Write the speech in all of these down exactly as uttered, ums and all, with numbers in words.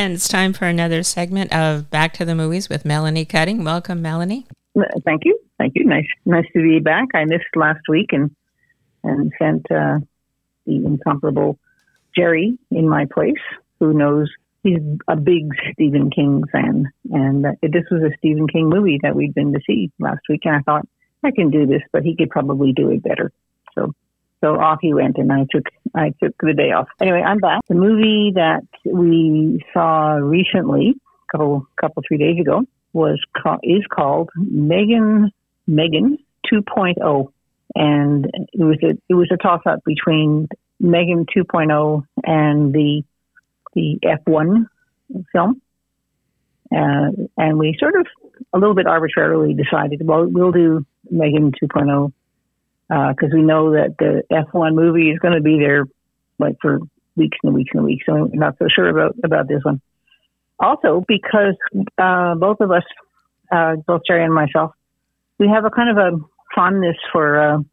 And it's time for another segment of Back to the Movies with Melanie Cutting. Welcome, Melanie. Thank you. Thank you. Nice nice to be back. I missed last week and and sent uh, the incomparable Jerry in my place, who knows he's a big Stephen King fan. And uh, this was a Stephen King movie that we'd been to see last week. And I thought, I can do this, but he could probably do it better. So so off he went, and I took I took the day off. Anyway, I'm back. The movie that we saw recently, a couple, couple three days ago, was is called Megan Megan two point oh, and it was a it was a toss up between Megan two point oh and the the F one film, uh, and we sort of a little bit arbitrarily decided, well, we'll do Megan two point oh because uh, we know that the F one movie is going to be there like for weeks and weeks and weeks, so we're not so sure about about this one. Also, because uh, both of us, uh, both Jerry and myself, we have a kind of a fondness for uh,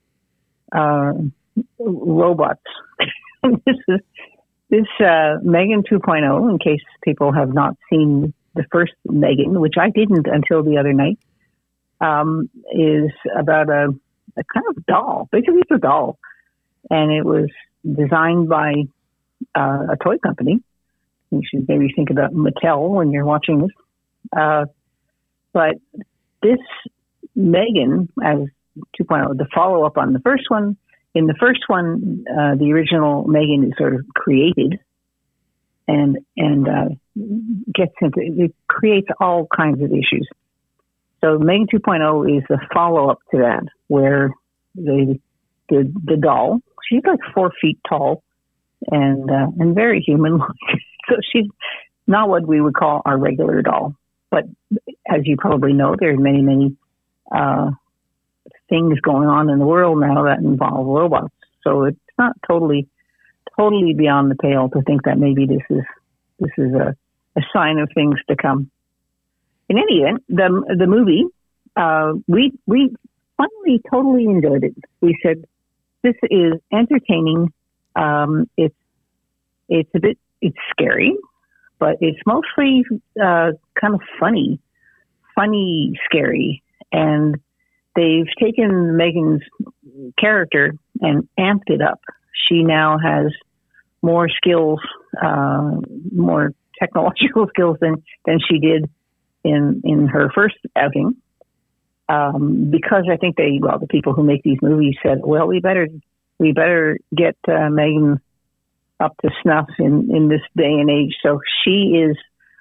uh, robots. this is this uh, Megan two point oh, in case people have not seen the first Megan, which I didn't until the other night, um, is about a, a kind of doll. Basically, it's a doll. And it was designed by uh, a toy company. You should maybe think about Mattel when you're watching this. Uh, but this Megan, as two point oh, the follow-up on the first one, in the first one, uh, the original Megan is sort of created and and uh, gets into, it creates all kinds of issues. So Megan two point oh is the follow-up to that, where the the, the doll, she's like four feet tall and uh, and very human-like. So she's not what we would call our regular doll. But as you probably know, there's many, many uh, things going on in the world now that involve robots. So it's not totally, totally beyond the pale to think that maybe this is this is a, a sign of things to come. In any event, the the movie, uh, we we finally totally enjoyed it. We said, this is entertaining. Um, it's it's a bit it's scary, but it's mostly uh, kind of funny, funny, scary. And they've taken Megan's character and amped it up. She now has more skills, uh, more technological skills than, than she did in in her first outing. Um, because I think they, well, the people who make these movies said, well, we better we better get uh, Megan up to snuff in, in this day and age. So she is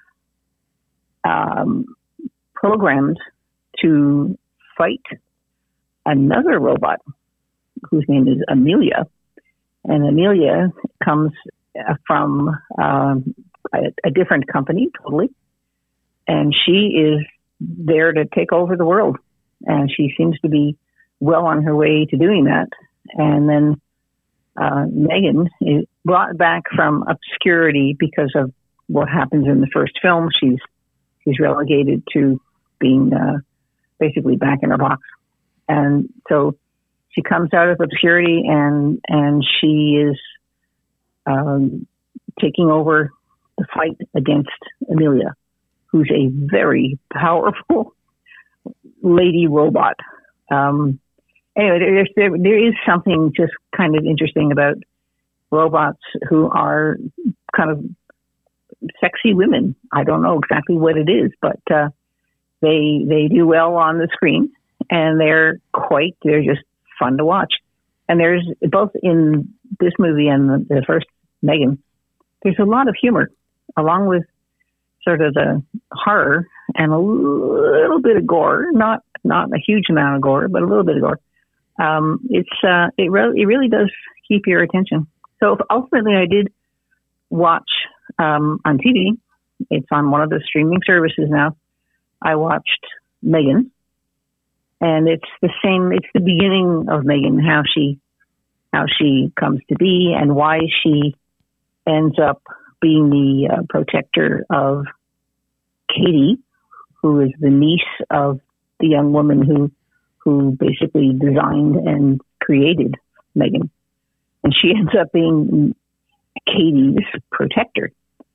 um, programmed to fight another robot whose name is Amelia. And Amelia comes from um, a, a different company, totally. And she is there to take over the world. And she seems to be well on her way to doing that. And then uh, Megan is brought back from obscurity because of what happens in the first film. She's she's relegated to being uh, basically back in her box. And so she comes out of obscurity, and and she is um, taking over the fight against Amelia, who's a very powerful lady robot. Um, anyway, there, there, there is something just kind of interesting about robots who are kind of sexy women. I don't know exactly what it is, but uh, they they do well on the screen, and they're quite, they're just fun to watch. And there's, both in this movie and the, the first Megan, there's a lot of humor, along with sort of the horror and a little bit of gore, not not a huge amount of gore, but a little bit of gore. Um, it's uh, it really it really does keep your attention. So ultimately, I did watch um, on T V. It's on one of the streaming services now. I watched Megan, and it's the same. It's the beginning of Megan, how she how she comes to be, and why she ends up being the uh, protector of Katie, who is the niece of the young woman who who basically designed and created Megan. And she ends up being Katie's protector.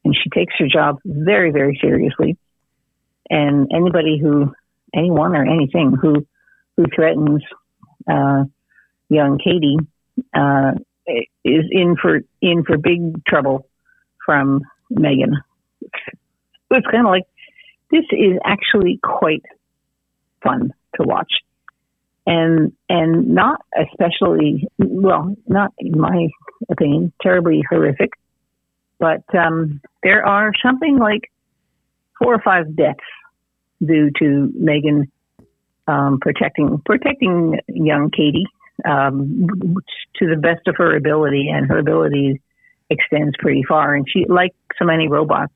and she takes her job very, very seriously. And anybody who, anyone or anything who who threatens uh, young Katie uh, is in for in for big trouble from Megan. It's kind of like, this is actually quite fun to watch, and and not especially, well, not in my opinion, terribly horrific, but um, there are something like four or five deaths due to Megan um, protecting protecting young Katie um, to the best of her ability, and her ability extends pretty far. And she, like so many robots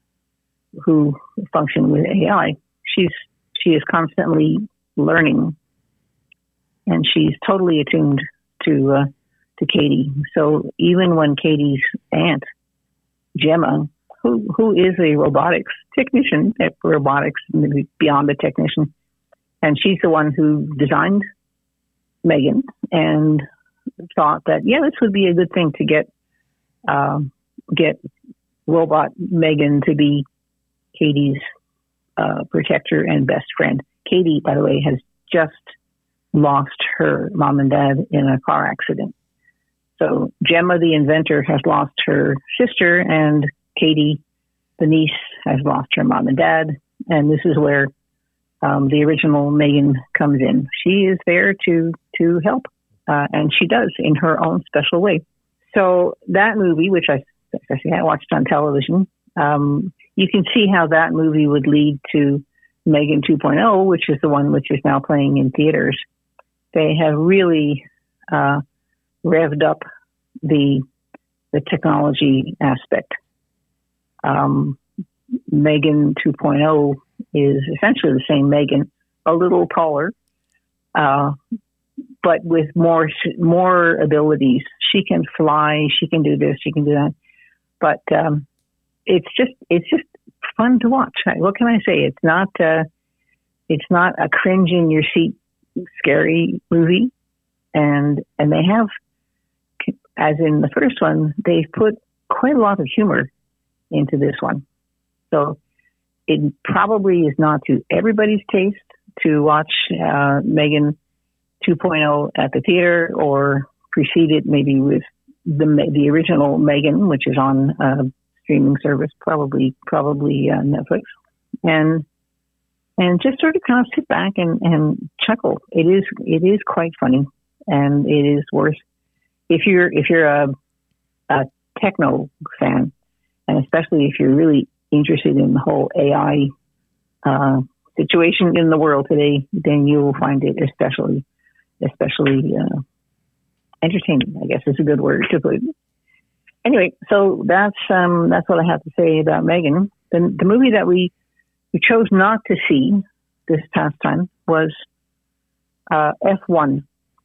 who function with A I, she's she is constantly learning, and she's totally attuned to uh, to Katie. So even when Katie's aunt, Gemma, who who is a robotics technician at robotics, maybe beyond a technician, and she's the one who designed Megan and thought that, yeah, this would be a good thing to get um, get robot Megan to be Katie's uh, protector and best friend. Katie, by the way, has just lost her mom and dad in a car accident. So Gemma, the inventor, has lost her sister, and Katie, the niece, has lost her mom and dad. And this is where um, the original Megan comes in. She is there to to help, uh, and she does in her own special way. So that movie, which I, I watched on television, um, you can see how that movie would lead to Megan two point oh, which is the one which is now playing in theaters. They have really uh, revved up the the technology aspect. Um, Megan two point oh is essentially the same Megan, a little taller, uh, but with more more abilities. She can fly. She can do this. She can do that. But um, it's just it's just fun to watch. What can I say? It's not uh, it's not a cringe in your seat scary movie, and and they have, as in the first one, they've put quite a lot of humor into this one. So it probably is not to everybody's taste to watch uh, Megan two point oh at the theater, or precede it maybe with the the original Megan, which is on a streaming service, probably probably uh, Netflix, and and just sort of kind of sit back and, and chuckle. It is it is quite funny, and it is worth, if you're if you're a, a techno fan, and especially if you're really interested in the whole A I uh, situation in the world today, then you will find it especially especially uh, entertaining, I guess is a good word to put it. Anyway, so that's um, that's what I have to say about Megan. The, the movie that we, we chose not to see this past time was uh, F one,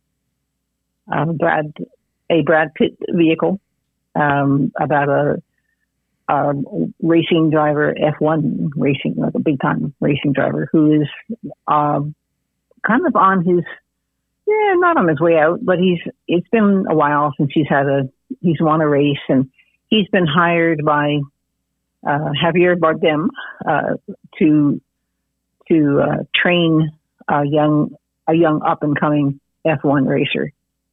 uh, Brad, a Brad Pitt vehicle um, about a, a racing driver, F one racing, like a big time racing driver who is uh, kind of on his, yeah, not on his way out, but he's, it's been a while since he's had a, he's won a race, and he's been hired by uh, Javier Bardem uh, to to uh, train a young a young up and coming F one racer.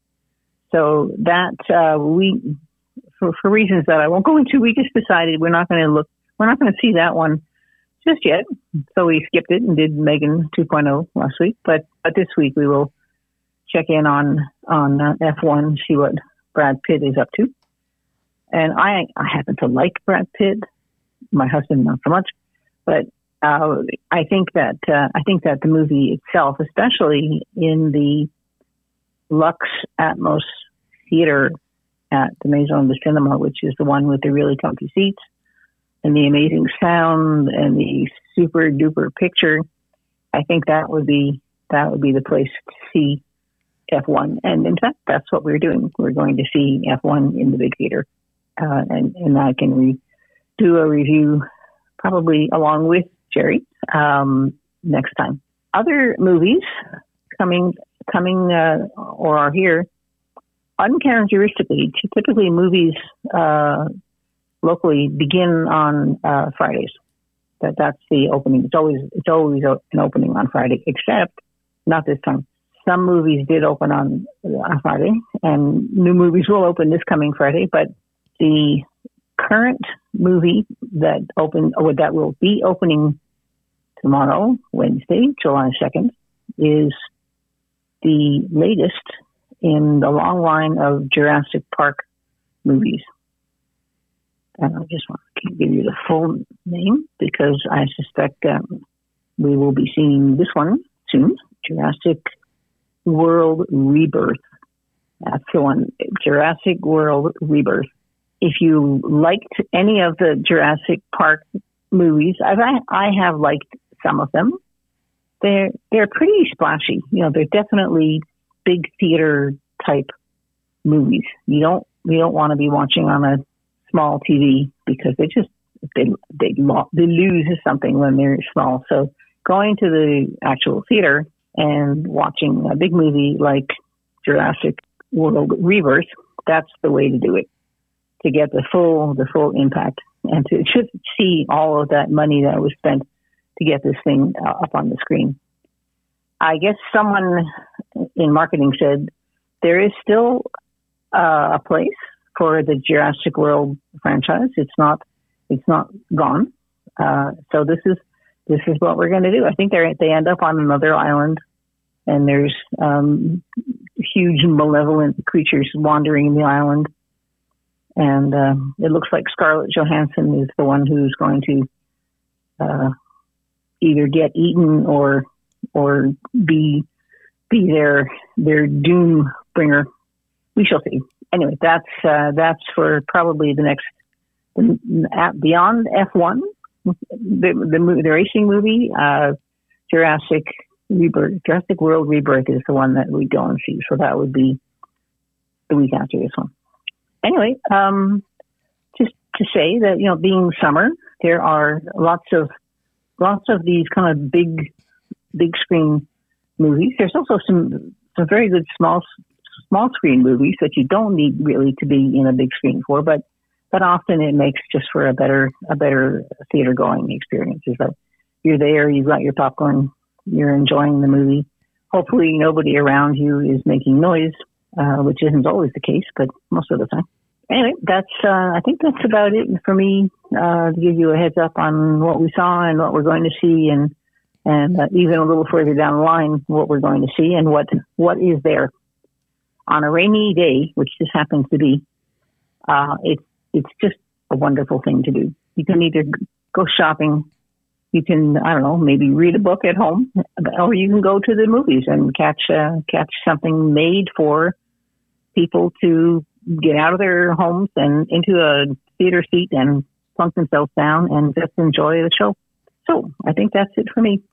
So that uh, we, for, for reasons that I won't go into, we just decided we're not going to look, we're not going to see that one just yet. So we skipped it and did Megan two point oh last week. But but this week we will check in on on uh, F one, see what Brad Pitt is up to. And I I happen to like Brad Pitt. My husband not so much, but uh, I think that uh, I think that the movie itself, especially in the Lux Atmos Theater at the Maison de Cinema, which is the one with the really comfy seats and the amazing sound and the super duper picture, I think that would be that would be the place to see F one. And in fact, that's what we're doing. We're going to see F one in the big theater. Uh, and, and I can re- do a review probably along with Jerry um, next time. Other movies coming coming uh, or are here, uncharacteristically, typically movies uh, locally begin on uh, Fridays. That that's the opening. It's always it's always an opening on Friday, except not this time. Some movies did open on on Friday, and new movies will open this coming Friday. But the current movie that open or that will be opening tomorrow, Wednesday, July second, is the latest in the long line of Jurassic Park movies. And I just want to give you the full name because I suspect um, we will be seeing this one soon. Jurassic World Rebirth. That's the one. Jurassic World Rebirth. If you liked any of the Jurassic Park movies, I've, I I have liked some of them. They're they're pretty splashy. You know, they're definitely big theater type movies. You don't you don't want to be watching on a small T V because they just they they lo- they lose something when they're small. So going to the actual theater and watching a big movie like Jurassic World Rebirth, that's the way to do it, to get the full the full impact and to just see all of that money that was spent to get this thing uh, up on the screen. I guess someone in marketing said there is still uh, a place for the Jurassic World franchise. It's not it's not gone. Uh, so this is this is what we're going to do. I think they they end up on another island, and there's um, huge malevolent creatures wandering the island. And uh, it looks like Scarlett Johansson is the one who's going to uh, either get eaten or or be be their their doom bringer. We shall see. Anyway, that's uh, that's for probably the next beyond F one, the the, the racing movie. Uh, Jurassic Rebirth, Jurassic World Rebirth is the one that we go and see. So that would be the week after this one. Anyway, um, just to say that, you know, being summer, there are lots of lots of these kind of big big screen movies. There's also some some very good small small screen movies that you don't need really to be in a big screen for, but but often it makes just for a better a better theater going experience. Is that you're there, you've got your popcorn, you're enjoying the movie. Hopefully nobody around you is making noise, uh, which isn't always the case, but most of the time. Anyway, that's uh, I think that's about it for me, uh, to give you a heads up on what we saw and what we're going to see, and and uh, even a little further down the line, what we're going to see and what what is there. On a rainy day, which this happens to be, uh, it's it's just a wonderful thing to do. You can either go shopping, you can, I don't know, maybe read a book at home, or you can go to the movies and catch uh, catch something made for people to get out of their homes and into a theater seat and plunk themselves down and just enjoy the show. So I think that's it for me.